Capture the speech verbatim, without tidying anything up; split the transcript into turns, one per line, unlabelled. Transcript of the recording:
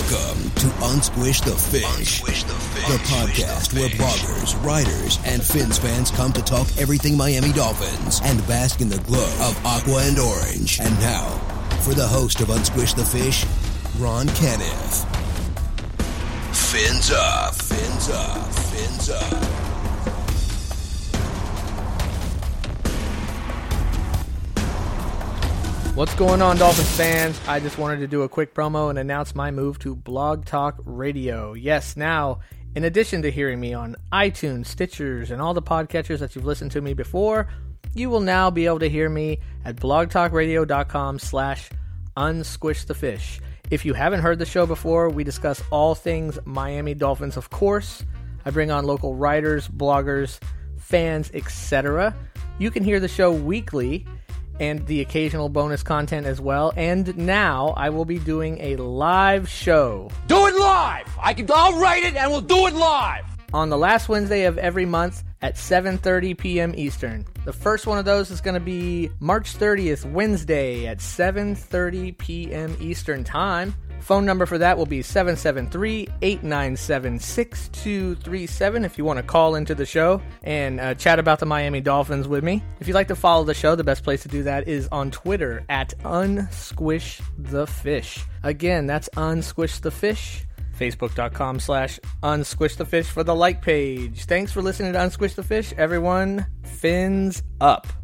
Welcome to Unsquish the Fish, Unsquish the, Fish. the podcast the where bloggers, writers, and Fins fans come to talk everything Miami Dolphins and bask in the glow of aqua and orange. And now, for the host of Unsquish the Fish, Ron Caniff. Fins up, fins up, fins up.
What's going on, Dolphins fans? I just wanted to do a quick promo and announce my move to Blog Talk Radio. Yes, now, in addition to hearing me on iTunes, Stitchers, and all the podcatchers that you've listened to me before, you will now be able to hear me at blogtalkradio.com slash unsquishthefish. If you haven't heard the show before, we discuss all things Miami Dolphins, of course. I bring on local writers, bloggers, fans, et cetera. You can hear the show weekly and the occasional bonus content as well. And now I will be doing a live show.
Do it live! I can, I'll write it and we'll do it live!
On the last Wednesday of every month at seven thirty p.m. Eastern. The first one of those is going to be March thirtieth, Wednesday at seven thirty p.m. Eastern Time. Phone number for that will be seven seven three, eight nine seven, six two three seven if you want to call into the show and uh, chat about the Miami Dolphins with me. If you'd like to follow the show, the best place to do that is on Twitter at unsquishthefish. Again, that's unsquishthefish. Facebook.com slash unsquishthefish for the like page. Thanks for listening to Unsquish the Fish, everyone. Fins up.